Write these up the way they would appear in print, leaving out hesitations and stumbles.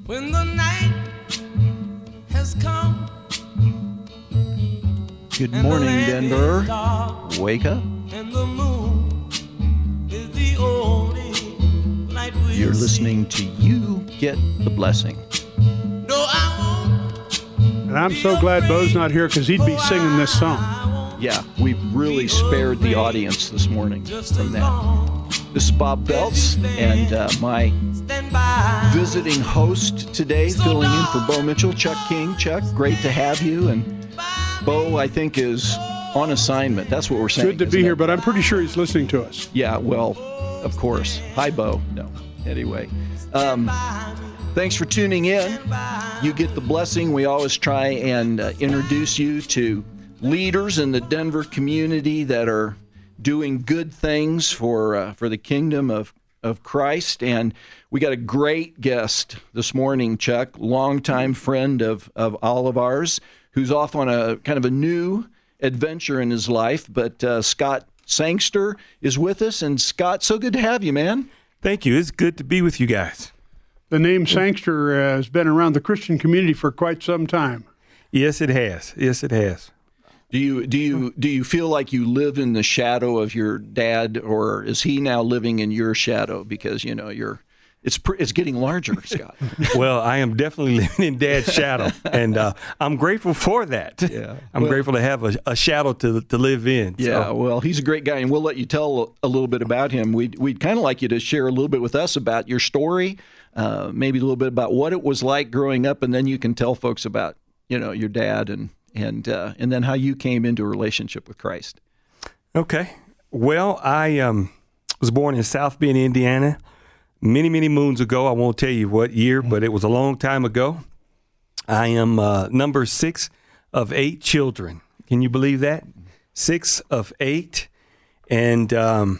when the night has come. Good morning, Denver. Wake up. And the moon is the only light we'll You're listening to You Get the Blessing. No, I won't. And I'm so glad Bo's not here because he'd be singing this song. Yeah, we've really spared the audience this morning from that. This is Bob Belts, and my visiting host today, filling in for Bo Mitchell, Chuck King. Chuck, great to have you. And Bo, I think, is on assignment. That's what we're saying. Good to be here, but I'm pretty sure he's listening to us. Yeah, well, of course. Hi, Bo. No, anyway. Thanks for tuning in. You Get the Blessing. We always try and introduce you to leaders in the Denver community that are doing good things for the kingdom of Christ. And we got a great guest this morning, Chuck, longtime friend of all of ours, who's off on a kind of a new adventure in his life. But Scott Sangster is with us. And Scott, so good to have you, man. Thank you. It's good to be with you guys. The name Sangster has been around the Christian community for quite some time. Yes, it has. Yes, it has. Do you feel like you live in the shadow of your dad, or is he now living in your shadow? Because it's getting larger, Scott. Well, I am definitely living in Dad's shadow, and I'm grateful for that. Yeah, I'm grateful to have a shadow to live in. Yeah, so. Well, he's a great guy, and we'll let you tell a little bit about him. We'd kind of like you to share a little bit with us about your story, maybe a little bit about what it was like growing up, and then you can tell folks about your dad and then how you came into a relationship with Christ. Okay. Well, I was born in South Bend, Indiana, many, many moons ago. I won't tell you what year, but it was a long time ago. I am number 6 of 8 children. Can you believe that? 6 of 8. And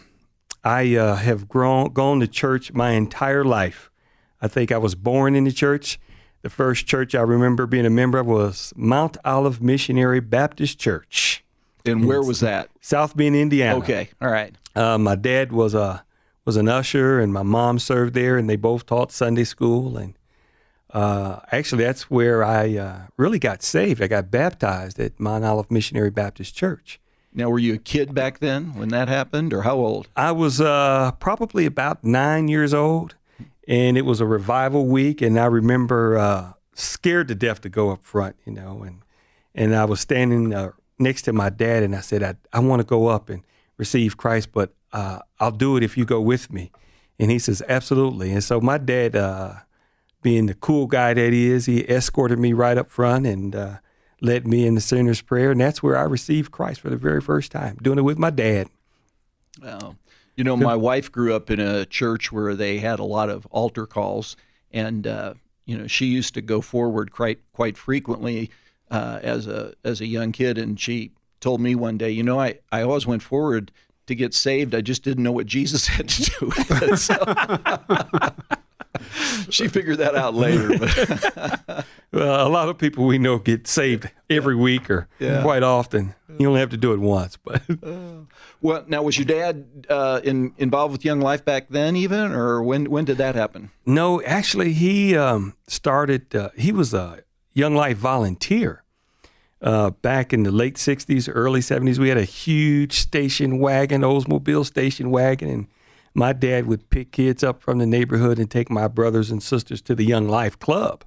I have gone to church my entire life. I think I was born in the church. The first church I remember being a member of was Mount Olive Missionary Baptist Church. And where was that? South Bend, Indiana. Okay, all right. My dad was an usher, and my mom served there, and they both taught Sunday school. And actually, that's where I really got saved. I got baptized at Mount Olive Missionary Baptist Church. Now, were you a kid back then when that happened, or how old? I was probably about 9 years old. And it was a revival week, and I remember scared to death to go up front, and I was standing next to my dad, and I said, I want to go up and receive Christ, but I'll do it if you go with me. And he says, absolutely. And so my dad, being the cool guy that he is, he escorted me right up front and led me in the sinner's prayer, and that's where I received Christ for the very first time, doing it with my dad. Wow. My wife grew up in a church where they had a lot of altar calls, and she used to go forward quite frequently as a young kid. And she told me one day, I always went forward to get saved. I just didn't know what Jesus had to do with it. So she figured that out later. But well, a lot of people we know get saved every week or quite often. You only have to do it once. But well, now, was your dad involved with Young Life back then even, or when did that happen? No, actually, he started, he was a Young Life volunteer back in the late 60s, early 70s. We had a huge station wagon, Oldsmobile station wagon, and my dad would pick kids up from the neighborhood and take my brothers and sisters to the Young Life Club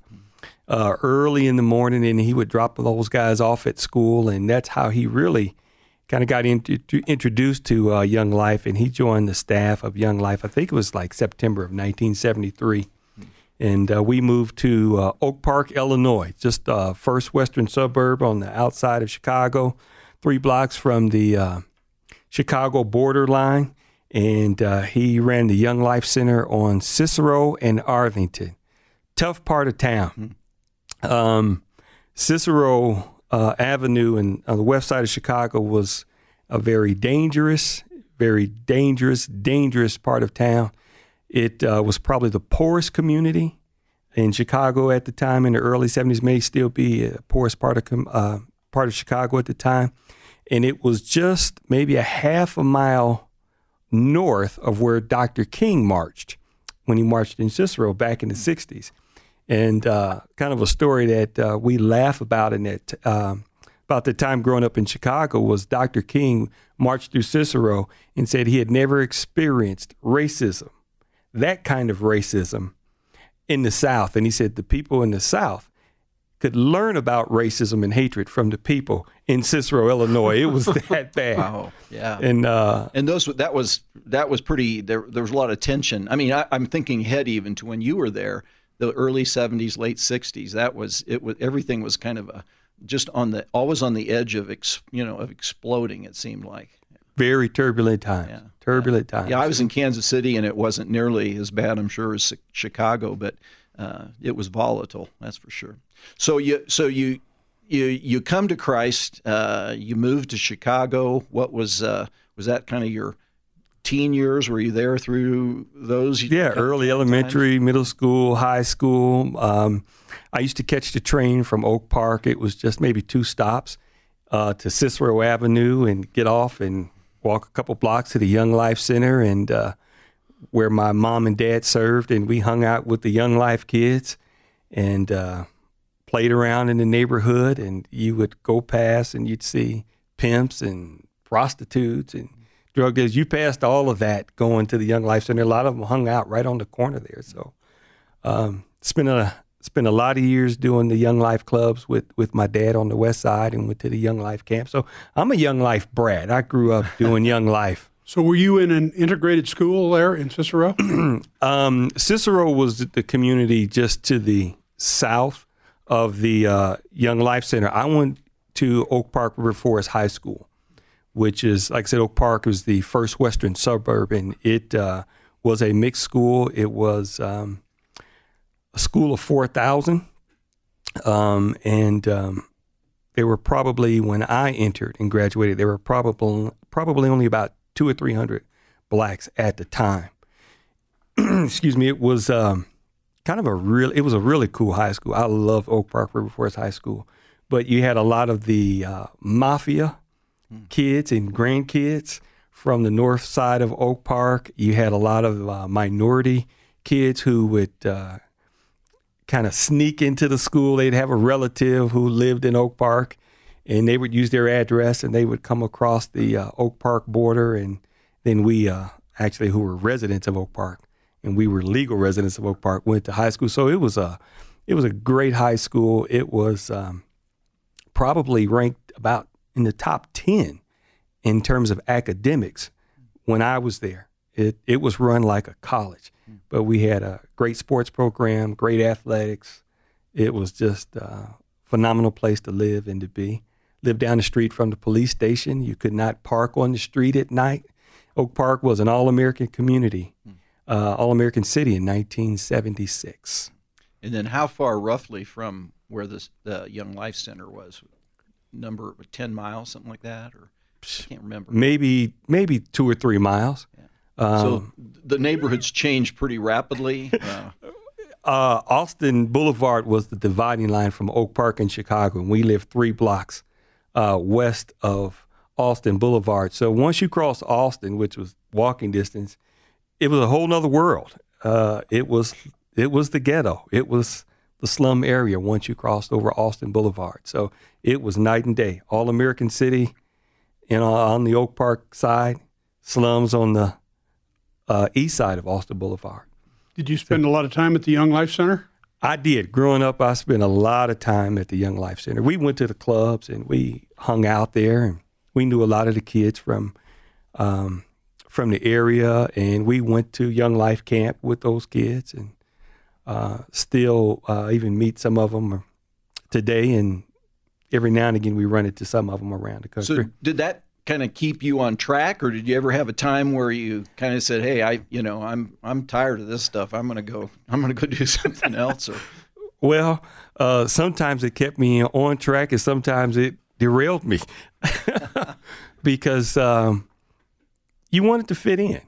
early in the morning, and he would drop those guys off at school, and that's how he really kind of got introduced to Young Life, and he joined the staff of Young Life. I think it was like September of 1973, and we moved to Oak Park, Illinois, just first western suburb on the outside of Chicago, 3 blocks from the Chicago borderline. And he ran the Young Life Center on Cicero and Arlington. Tough part of town. Cicero Avenue on the west side of Chicago was a very dangerous part of town. It was probably the poorest community in Chicago at the time. In the early 70s, may still be the poorest part of Chicago at the time. And it was just maybe a half a mile north of where Dr. King marched when he marched in Cicero back in the 60s. And kind of a story that we laugh about in that about the time growing up in Chicago was Dr. King marched through Cicero and said he had never experienced racism, that kind of racism, in the South. And he said the people in the South could learn about racism and hatred from the people in Cicero, Illinois. It was that bad. Wow. Yeah. And that was pretty. There was a lot of tension. I mean, I'm thinking ahead even to when you were there, the early '70s, late '60s. That was it. Was everything was kind of always on the edge of exploding. It seemed like very turbulent times. Yeah. Turbulent times. Yeah, I was in Kansas City, and it wasn't nearly as bad, I'm sure, as Chicago, but it was volatile. That's for sure. So you come to Christ. You moved to Chicago. What was that kind of your teen years? Were you there through those? Yeah, early elementary, middle school, high school. I used to catch the train from Oak Park. It was just maybe 2 stops to Cicero Avenue and get off and walk a couple blocks to the Young Life Center and where my mom and dad served, and we hung out with the Young Life kids and played around in the neighborhood. And you would go past and you'd see pimps and prostitutes and drug dealers. You passed all of that going to the Young Life Center. A lot of them hung out right on the corner there. So spent a lot of years doing the Young Life clubs with my dad on the west side and went to the Young Life camp. So I'm a Young Life brat. I grew up doing Young Life. So were you in an integrated school there in Cicero? Cicero was the community just to the south of the Young Life Center. I went to Oak Park River Forest High School, which is, like I said, Oak Park was the first western suburb, and it was a mixed school. It was a school of 4,000, and there were probably, when I entered and graduated, there were probably only about 200 or 300 blacks at the time. Excuse me. It was it was a really cool high school. I love Oak Park River Forest High School, but you had a lot of the mafia kids and grandkids from the north side of Oak Park. You had a lot of minority kids who would kind of sneak into the school. They'd have a relative who lived in Oak Park, and they would use their address, and they would come across the Oak Park border. And then we actually, who were residents of Oak Park, and we were legal residents of Oak Park, went to high school. So it was a great high school. It was probably ranked about in the top 10 in terms of academics when I was there. It was run like a college, but we had a great sports program, great athletics. It was just a phenomenal place to live and to be. Lived down the street from the police station. You could not park on the street at night. Oak Park was an all-American community, all-American city in 1976. And then how far roughly from where the Young Life Center was? Number 10 miles, something like that? Or I can't remember. Maybe 2 or 3 miles. Yeah. So the neighborhoods changed pretty rapidly. Austin Boulevard was the dividing line from Oak Park and Chicago, and we lived 3 blocks west of Austin Boulevard. So once you cross Austin, which was walking distance, it was a whole nother world. It was the ghetto. It was the slum area once you crossed over Austin Boulevard. So it was night and day. All-American city, on the Oak Park side, slums on the east side of Austin Boulevard. Did you spend a lot of time at the Young Life Center? I did. Growing up, I spent a lot of time at the Young Life Center. We went to the clubs and we hung out there, and we knew a lot of the kids from the area, and we went to Young Life Camp with those kids, and still even meet some of them today, and every now and again we run into some of them around the country. So did that kind of keep you on track, or did you ever have a time where you kind of said, "Hey, I'm tired of this stuff. I'm gonna go do something else"? Or well, sometimes it kept me on track, and sometimes it derailed me because you wanted to fit in.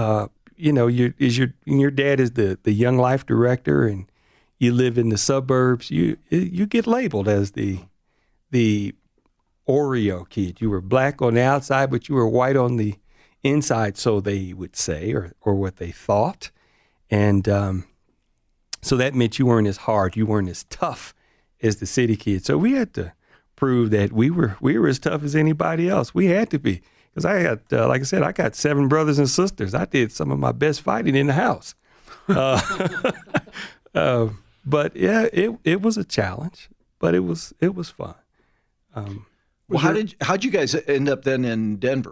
Your dad is the Young Life director, and you live in the suburbs. You get labeled as the Oreo kid. You were black on the outside, but you were white on the inside, so they would say, or what they thought. And So that meant you weren't as hard, you weren't as tough as the city kids. So we had to prove that we were as tough as anybody else. We had to be, because I got, like I said, I got 7 brothers and sisters. I did some of my best fighting in the house. But yeah, it was a challenge, but it was fun. Well, how'd you guys end up then in Denver?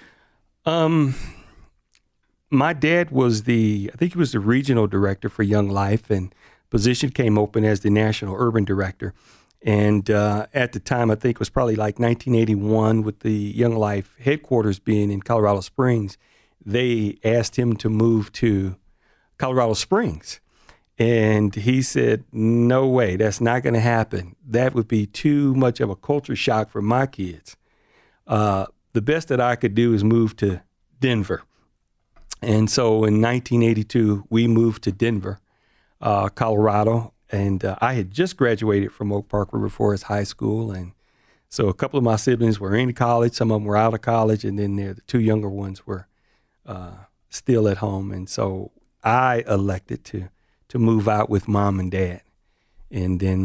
My dad was I think he was the regional director for Young Life, and position came open as the national urban director. And at the time, I think it was probably like 1981, with the Young Life headquarters being in Colorado Springs, they asked him to move to Colorado Springs. And he said, no way, that's not going to happen. That would be too much of a culture shock for my kids. The best that I could do is move to Denver. And so in 1982, we moved to Denver, Colorado. And I had just graduated from Oak Park River Forest High School. And so a couple of my siblings were in college. Some of them were out of college. And then the 2 younger ones were still at home. And so I elected to move out with Mom and Dad. And then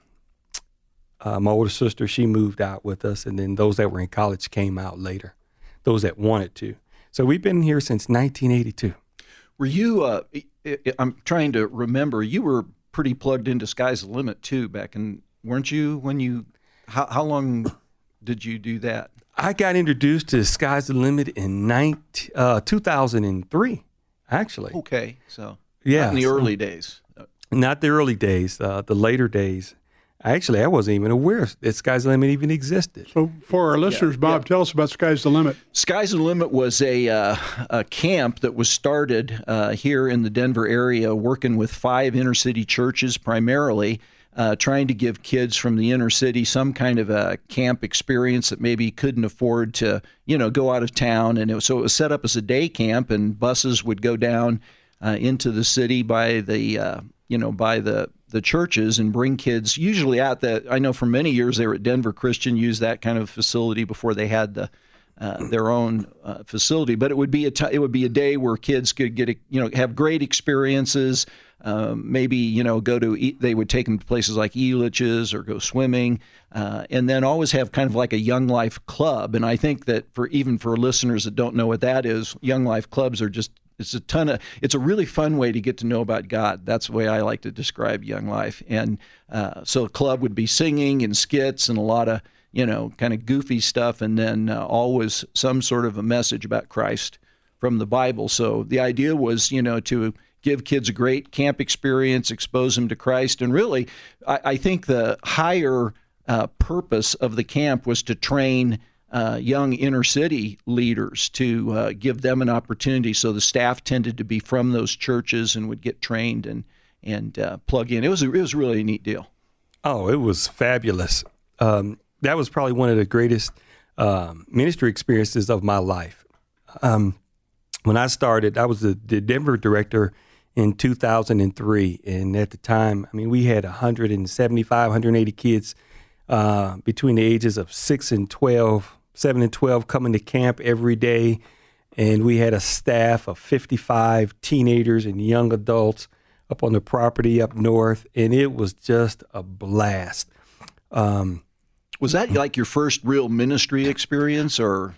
my older sister, she moved out with us. And then those that were in college came out later, those that wanted to. So we've been here since 1982. Were you, I'm trying to remember, you were pretty plugged into Sky's the Limit too back in, weren't you, how long did you do that? I got introduced to Sky's the Limit in 2003, actually. Okay, so yeah, not in the early days. Not the early days, the later days. Actually, I wasn't even aware that Sky's the Limit even existed. So for our listeners, Bob, tell us about Sky's the Limit. Sky's the Limit was a camp that was started here in the Denver area, working with 5 inner city churches primarily, trying to give kids from the inner city some kind of a camp experience that maybe couldn't afford to, go out of town. And so it was set up as a day camp, and buses would go down into the city by the churches and bring kids usually out. I know for many years they were at Denver Christian, used that kind of facility before they had their own facility. But it would be a day where kids could get have great experiences. Maybe go to they would take them to places like Elitch's or go swimming, and then always have kind of like a Young Life club. And I think that for listeners that don't know what that is, Young Life clubs are just. It's a really fun way to get to know about God. That's the way I like to describe Young Life. And so a club would be singing and skits and a lot of, kind of goofy stuff, and then always some sort of a message about Christ from the Bible. So the idea was, to give kids a great camp experience, expose them to Christ. And really, I think the higher purpose of the camp was to train young inner city leaders, to give them an opportunity. So the staff tended to be from those churches and would get trained and plug in. It was really a neat deal. Oh, it was fabulous. That was probably one of the greatest ministry experiences of my life. When I started, I was the Denver director in 2003. And at the time, we had 175, 180 kids between the ages of 7 and 12 coming to camp every day. And we had a staff of 55 teenagers and young adults up on the property up north. And it was just a blast. Was that like your first real ministry experience, or?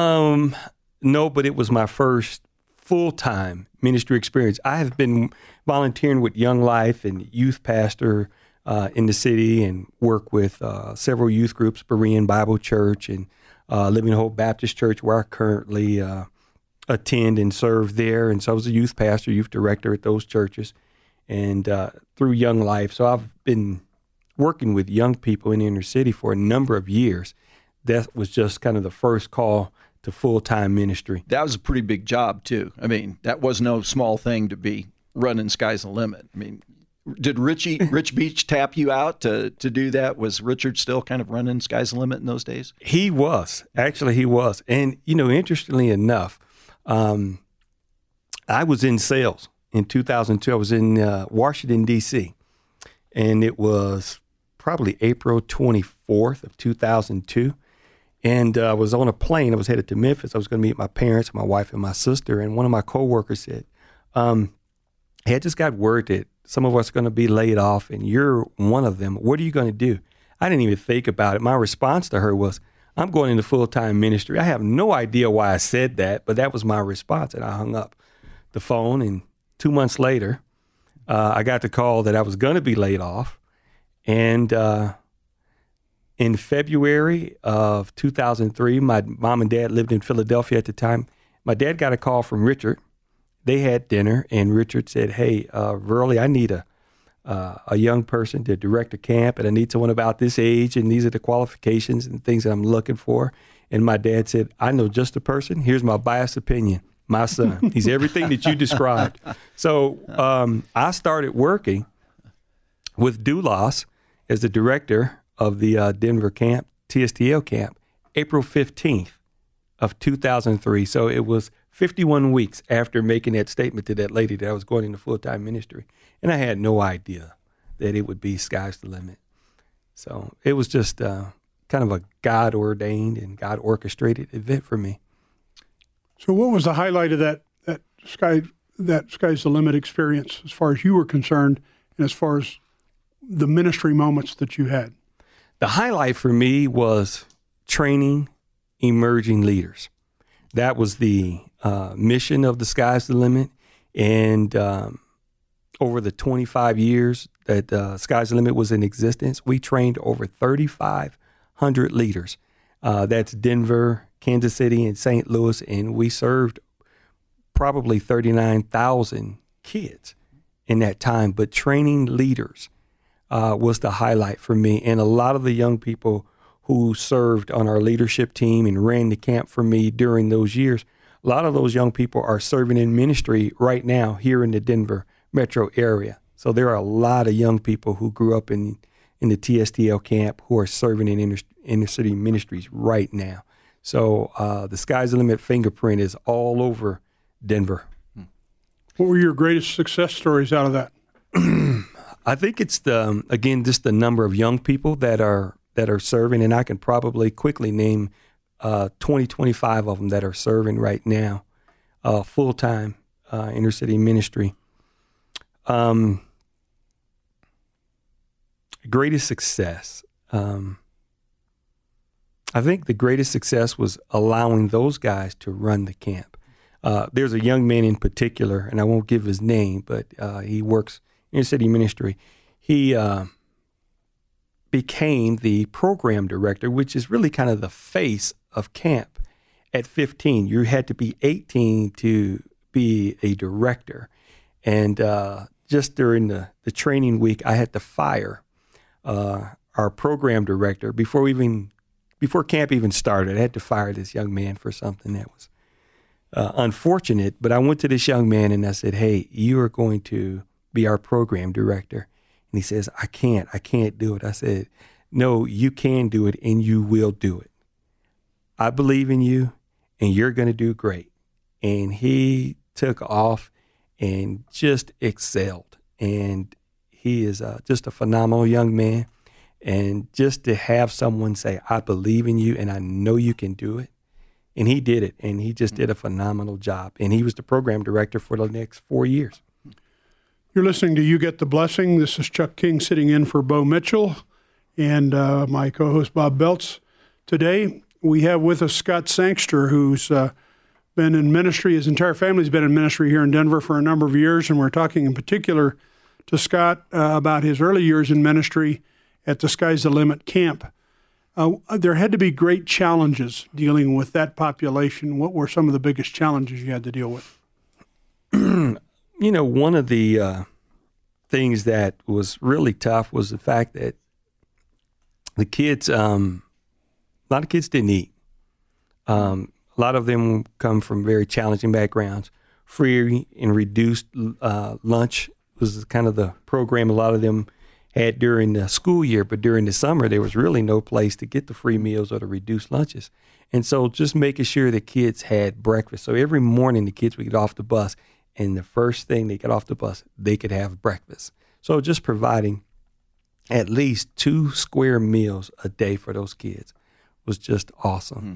No, but it was my first full-time ministry experience. I have been volunteering with Young Life and youth pastor in the city, and work with several youth groups, Berean Bible Church and Living Hope Baptist Church, where I currently attend and serve there. And so I was a youth pastor, youth director at those churches, and through Young Life. So I've been working with young people in the inner city for a number of years. That was just kind of the first call to full-time ministry. That was a pretty big job, too. That was no small thing to be running Sky's the Limit. Did Rich Beach tap you out to do that? Was Richard still kind of running Sky's the Limit in those days? He was. Actually, he was. And, interestingly enough, I was in sales in 2002. I was in Washington, D.C., and it was probably April 24th of 2002. And I was on a plane. I was headed to Memphis. I was going to meet my parents, my wife, and my sister. And one of my coworkers said, hey, I just got word that some of us are going to be laid off, and you're one of them. What are you going to do? I didn't even think about it. My response to her was, I'm going into full-time ministry. I have no idea why I said that, but that was my response, and I hung up the phone. And 2 months later, I got the call that I was going to be laid off. And in February of 2003, my mom and dad lived in Philadelphia at the time. My dad got a call from Richard. They had dinner, and Richard said, hey, Verley, I need a young person to direct a camp, and I need someone about this age, and these are the qualifications and things that I'm looking for. And my dad said, I know just the person. Here's my biased opinion. My son. He's everything that you described. So I started working with Doulos as the director of the Denver camp, TSTL camp, April 15th of 2003. So it was 51 weeks after making that statement to that lady that I was going into full-time ministry. And I had no idea that it would be sky's the limit. So it was just kind of a God-ordained and God-orchestrated event for me. So what was the highlight of that sky's the limit experience as far as you were concerned and as far as the ministry moments that you had? The highlight for me was training emerging leaders. That was the mission of the Sky's the Limit. And over the 25 years that Sky's the Limit was in existence, we trained over 3,500 leaders. That's Denver, Kansas City, and St. Louis, and we served probably 39,000 kids in that time. But training leaders was the highlight for me. And a lot of the young people who served on our leadership team and ran the camp for me during those years, a lot of those young people are serving in ministry right now here in the Denver metro area. So there are a lot of young people who grew up in the TSTL camp who are serving in inner city ministries right now. So the Sky's the Limit fingerprint is all over Denver. What were your greatest success stories out of that? I think it's just the number of young people that are serving, and I can probably quickly name 20, 25 of them that are serving right now, full-time inner city ministry. Greatest success. I think the greatest success was allowing those guys to run the camp. There's a young man in particular, and I won't give his name, but he works in city ministry. He became the program director, which is really kind of the face of camp. At 15, you had to be 18 to be a director. And just during the training week, I had to fire our program director before camp even started. I had to fire this young man for something that was unfortunate. But I went to this young man and I said, hey, you are going to be our program director. And he says, I can't do it. I said, no, you can do it and you will do it. I believe in you and you're going to do great. And he took off and just excelled. And he is just a phenomenal young man. And just to have someone say, I believe in you and I know you can do it. And he did it. And he just did a phenomenal job. And he was the program director for the next 4 years. You're listening to You Get the Blessing. This is Chuck King sitting in for Bo Mitchell and my co-host Bob Beltz. Today we have with us Scott Sangster, who's been in ministry. His entire family's been in ministry here in Denver for a number of years, and we're talking in particular to Scott about his early years in ministry at the Sky's the Limit camp. There had to be great challenges dealing with that population. What were some of the biggest challenges you had to deal with? One of the things that was really tough was the fact that the kids, a lot of kids didn't eat. A lot of them come from very challenging backgrounds. Free and reduced lunch was kind of the program a lot of them had during the school year, but during the summer, there was really no place to get the free meals or the reduced lunches. And so just making sure the kids had breakfast. So every morning the kids would get off the bus, and the first thing they get off the bus, they could have breakfast. So just providing at least 2 square meals a day for those kids was just awesome.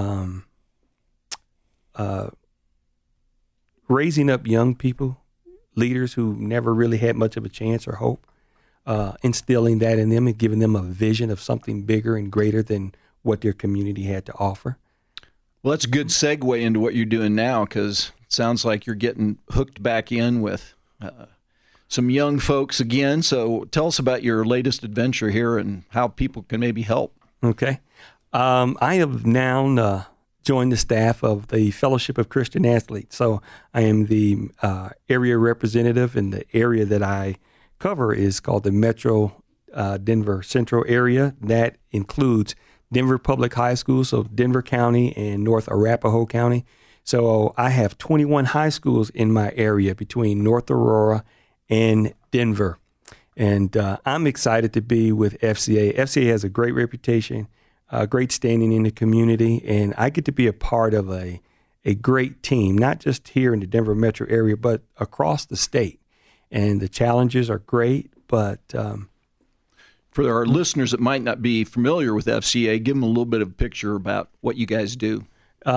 Raising up young people, leaders who never really had much of a chance or hope, instilling that in them and giving them a vision of something bigger and greater than what their community had to offer. Well, that's a good segue into what you're doing now, because it sounds like you're getting hooked back in with some young folks again. So tell us about your latest adventure here and how people can maybe help. Okay. I have now joined the staff of the Fellowship of Christian Athletes. So I am the area representative, and the area that I cover is called the Metro Denver Central area. That includes Denver Public High School, so Denver County and North Arapahoe County. So I have 21 high schools in my area between North Aurora and Denver. And I'm excited to be with FCA. FCA has a great reputation, great standing in the community, and I get to be a part of a great team, not just here in the Denver metro area, but across the state. And the challenges are great, but for our listeners that might not be familiar with FCA, give them a little bit of a picture about what you guys do.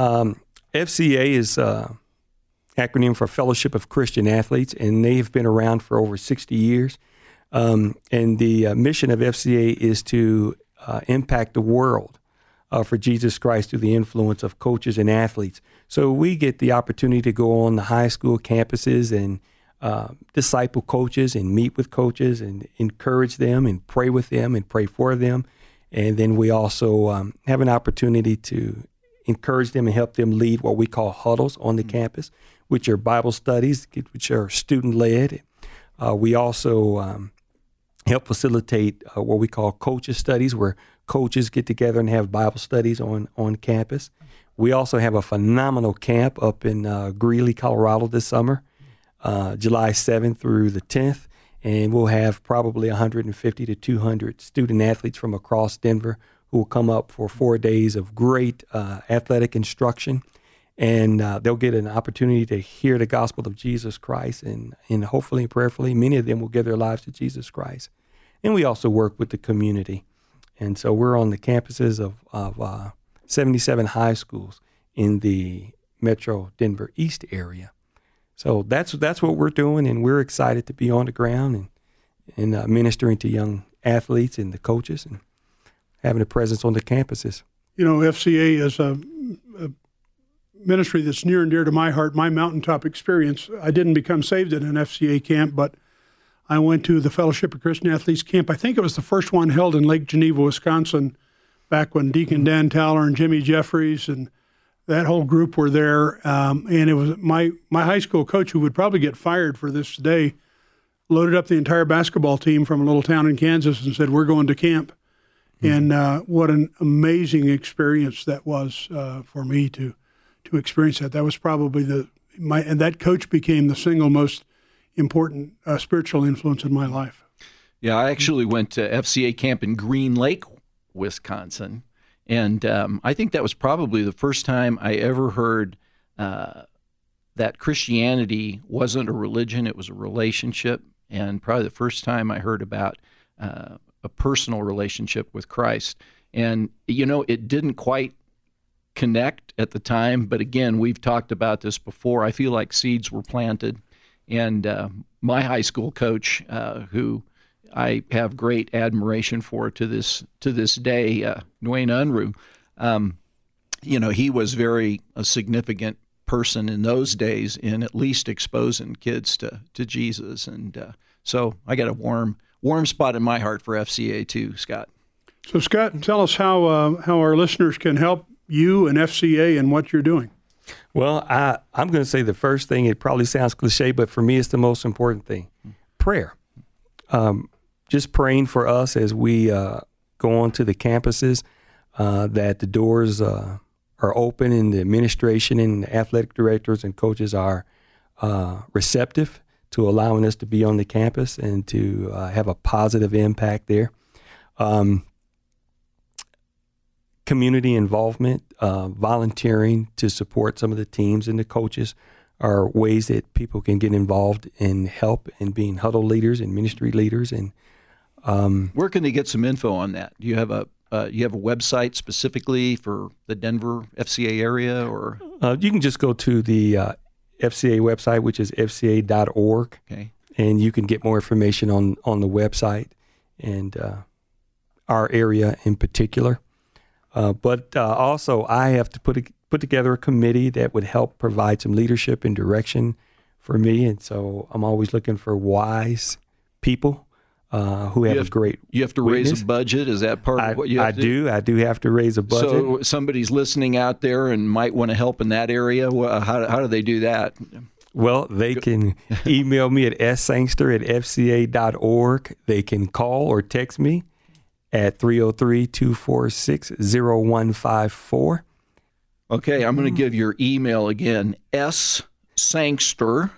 FCA is acronym for Fellowship of Christian Athletes, and they have been around for over 60 years. And the mission of FCA is to impact the world for Jesus Christ through the influence of coaches and athletes. So we get the opportunity to go on the high school campuses and disciple coaches and meet with coaches and encourage them and pray with them and pray for them. And then we also have an opportunity to encourage them and help them lead what we call huddles on the campus, which are Bible studies, which are student-led. We also help facilitate what we call coaches studies, where coaches get together and have Bible studies on campus. We also have a phenomenal camp up in Greeley, Colorado this summer, July 7th through the 10th, and we'll have probably 150 to 200 student athletes from across Denver who will come up for 4 days of great athletic instruction, and they'll get an opportunity to hear the gospel of Jesus Christ, and hopefully and prayerfully, many of them will give their lives to Jesus Christ. And we also work with the community, and so we're on the campuses of 77 high schools in the Metro Denver East area. So that's what we're doing, and we're excited to be on the ground and ministering to young athletes and the coaches and having a presence on the campuses. You know, FCA is a ministry that's near and dear to my heart, my mountaintop experience. I didn't become saved at an FCA camp, but I went to the Fellowship of Christian Athletes camp. I think it was the first one held in Lake Geneva, Wisconsin, back when Deacon Dan Towler and Jimmy Jeffries and that whole group were there, and it was my high school coach, who would probably get fired for this today, loaded up the entire basketball team from a little town in Kansas and said, "We're going to camp." Mm-hmm. And what an amazing experience that was for me to experience that. That was probably and that coach became the single most important spiritual influence in my life. Yeah, I actually went to FCA camp in Green Lake, Wisconsin. And I think that was probably the first time I ever heard that Christianity wasn't a religion, it was a relationship. And probably the first time I heard about a personal relationship with Christ. And, you know, it didn't quite connect at the time. But again, we've talked about this before. I feel like seeds were planted. And my high school coach, who I have great admiration for to this day, Dwayne Unruh. You know, he was a significant person in those days in at least exposing kids to Jesus, and so I got a warm spot in my heart for FCA too, Scott. So Scott, tell us how our listeners can help you and FCA and what you're doing. Well, I'm going to say the first thing. It probably sounds cliche, but for me, it's the most important thing: prayer. Just praying for us as we go on to the campuses, that the doors are open and the administration and the athletic directors and coaches are receptive to allowing us to be on the campus and to have a positive impact there. Community involvement, volunteering to support some of the teams and the coaches are ways that people can get involved and help in being huddle leaders and ministry leaders. And where can they get some info on that? Do you have a website specifically for the Denver FCA area, or you can just go to the FCA website, which is fca.org. Okay. And you can get more information on the website and our area in particular. But also, I have to put together a committee that would help provide some leadership and direction for me. And so I'm always looking for wise people who have a great You have to witness. raise a budget. Is that part of what you have to do? I do have to raise a budget. So somebody's listening out there and might want to help in that area. How do they do that? Well, they can email me at ssangster@fca.org. They can call or text me at 303-246-0154. Okay, I'm going to give your email again. ssangster,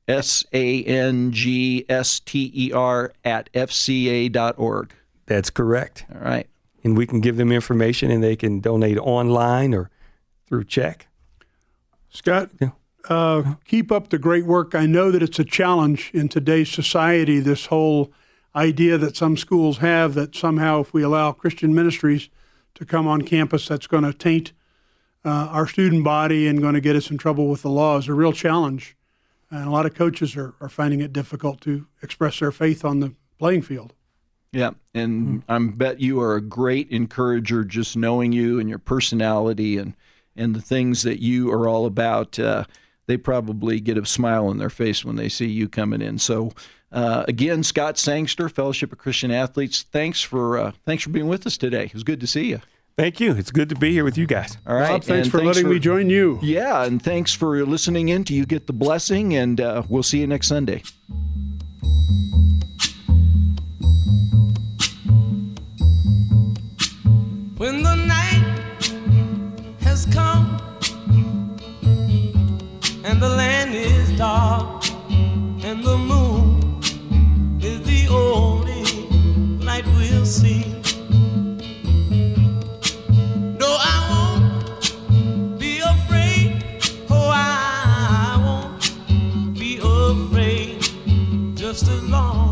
SANGSTER @fca.org. That's correct. All right. And we can give them information, and they can donate online or through check. Scott, Yeah. keep up the great work. I know that it's a challenge in today's society, this whole idea that some schools have that somehow if we allow Christian ministries to come on campus, that's going to taint our student body and going to get us in trouble with the law is a real challenge. And a lot of coaches are finding it difficult to express their faith on the playing field. Yeah, and I bet you are a great encourager, just knowing you and your personality and the things that you are all about. They probably get a smile on their face when they see you coming in. So, again, Scott Sangster, Fellowship of Christian Athletes, thanks for being with us today. It was good to see you. Thank you. It's good to be here with you guys. All right. Bob, thanks and for letting me join you. Yeah, and thanks for listening in to You Get the Blessing, and we'll see you next Sunday. When the night has come and the land is dark and the moon is the only light we'll see. No, I won't be afraid. Oh, I won't be afraid just as long